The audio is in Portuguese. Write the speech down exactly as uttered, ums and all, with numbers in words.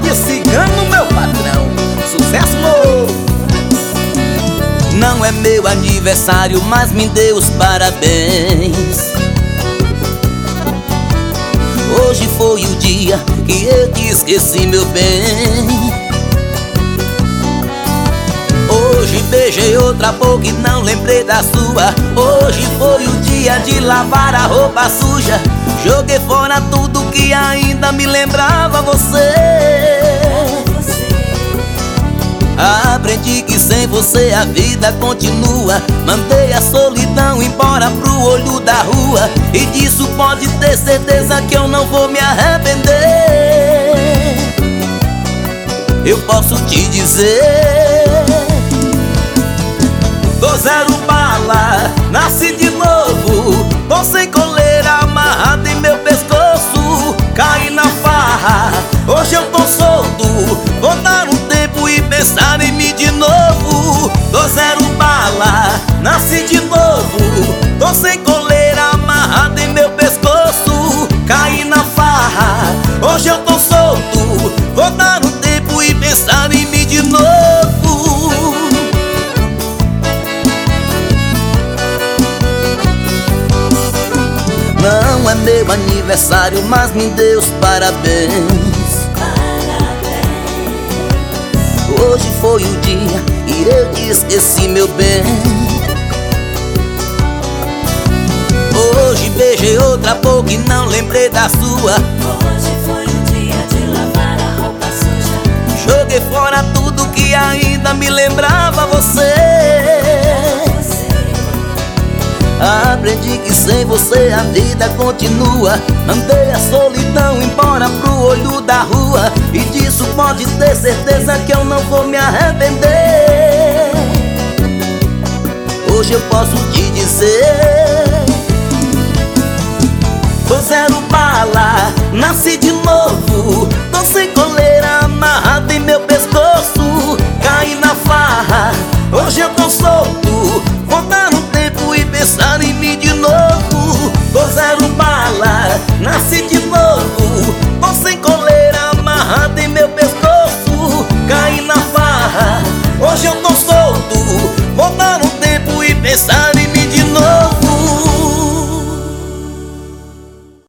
de cigano, meu patrão. Sucesso novo. Não é meu aniversário, mas me dê os parabéns. Hoje foi o dia que eu te esqueci, meu bem. Hoje beijei outra boca e não lembrei da sua. Hoje foi o dia de lavar a roupa suja. Joguei fora tudo que ainda me lembrava você. Aprendi que sem você a vida continua. Mandei a solidão embora pro olho da rua. E disso pode ter certeza que eu não vou me arrepender. Eu posso te dizer: tô zero bala, nasci de novo. Tô sem coleira amarrada em meu pescoço. Caí na farra, hoje eu tô solto. Vou dar um tempo e pensar em mim de novo. Tô zero bala, nasci de novo. Tô sem coleira amarrada em meu pescoço. Caí na farra, hoje eu tô solto. Vou dar um tempo e pensar em mim de novo. Não é meu aniversário, mas me dê os parabéns. Parabéns. Hoje foi o dia e eu te esqueci, meu bem. Hoje beijei outra boca e não lembrei da sua. Hoje foi o dia de lavar a roupa suja. Joguei fora tudo que ainda me lembrava você. Aprendi que sem você a vida continua. Mandei a solidão embora pro olho da rua. E disso pode ter certeza que eu não vou me arrepender. Hoje eu posso te dizer: tô zero bala, nasci de novo. Tô sem coleira amarrada em meu pescoço.